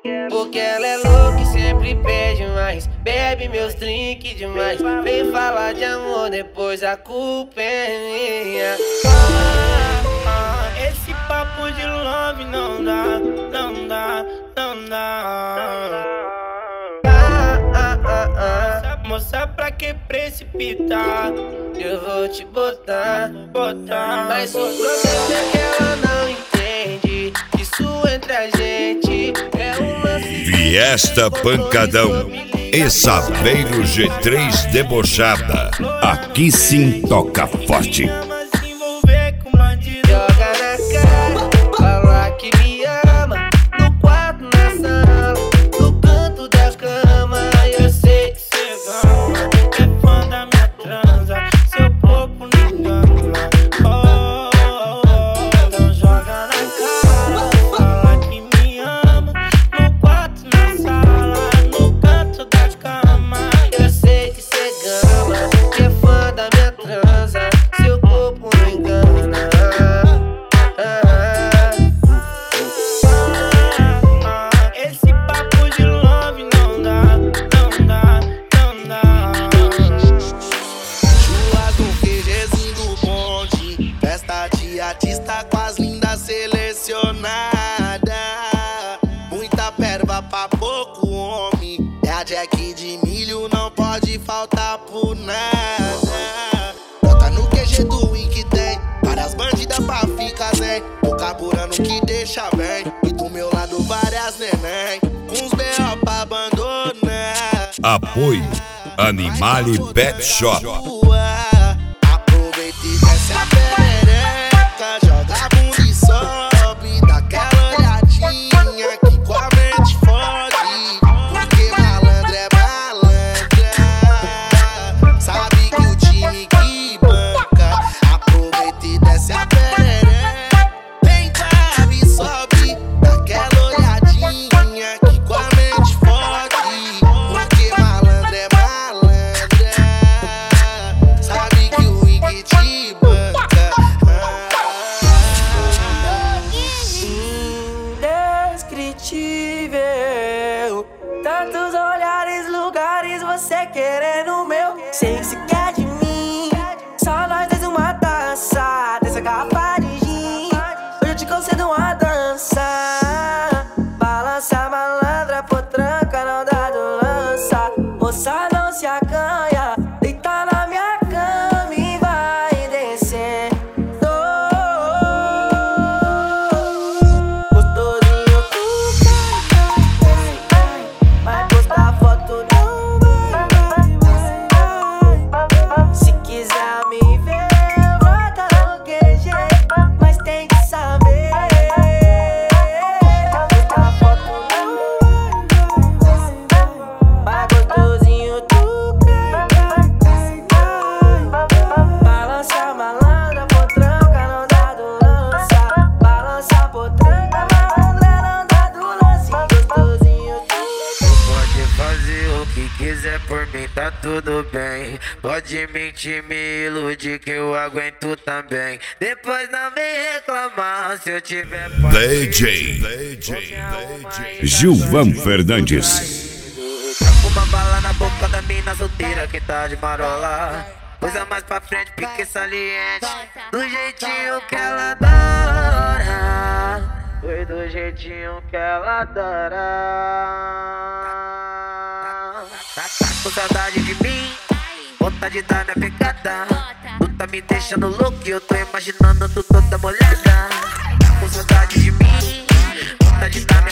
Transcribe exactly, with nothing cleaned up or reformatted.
Porque ela é louca e sempre pede mais. Bebe meus drinks demais. Vem falar de amor, depois a culpa é minha. Ah, ah, esse papo de love não dá, não dá, não dá. Ah, ah, ah, ah. Moça, pra que precipitar? Eu vou te botar, botar. mas o problema é que ela não entende. Isso entre a gente é uma Fiesta Pancadão e Saveiro G três Debochada. Aqui sim toca forte. Joga na cara, fala que me ama. No quarto, na sala, no canto da cama. Eu sei que cê ama, é fã da minha transa. Seu corpo não engana. Oh, oh, oh, então joga na cara, fala que me ama. No quarto, na sala, no canto da cama. Eu sei que cê gama, que é fã da minha transa. Seu corpo não engana. Esse papo de love não dá, não dá, não dá. Churras no queijezinho do bonde, festa de artista com as lindas selecionadas. Muita perva pra pouco homem, é a Jack de milho, não pode faltar por nada. Bota no Q G do Win que tem várias bandidas pra ficar zen. O carburando que deixa bem, e do meu lado várias neném, uns B O pra abandonar. Apoio Animale Pet Shop. Aproveita e desce a perereca, joga a bunda e sobe, dá aquela olhadinha que com a mente fode. Porque malandra é malandra, sabe que o time que banca. Aproveita e desce a perereca, vem cabe e sobe, dá aquela olhadinha que com a mente fode. Porque malandra é malandra, sabe que o Wing te banca. Indescritível, tantos olhares, lugares, você querendo o meu. Sei que se quer de mim, só nós dois uma dança. Dessa garrafa de gin, hoje eu te concedo uma dança. Balança malandra, potranca, não dá do lança. Moça, não se acanha, deita na minha cama e vai descer. Gostosinho, tu vai postar foto, não vai. Se quiser me ver, bota no Q G, mas tem que saber. Postar foto, não vai. Gostosinho, tu balança malandra, potranca, não dá do lança. Balança potranca, malandra, não dá do lance. Gostosinho, tu pode fazer o que quiser por mim, tá tudo bem. Pode mentir, me iludir que eu aguento também. Depois não vem reclamar se eu tiver D J Gilvan Fernandes. uma bala na boca da mina solteira que tá de marola. Coisa mais pra frente, pique saliente, do jeitinho que ela adora. Foi do jeitinho que ela adora. Tá, tá com saudade de mim, vontade de dar minha pegada. Tu tá me deixando louco e eu tô imaginando tu toda molhada. Tá com saudade de mim, vontade de dar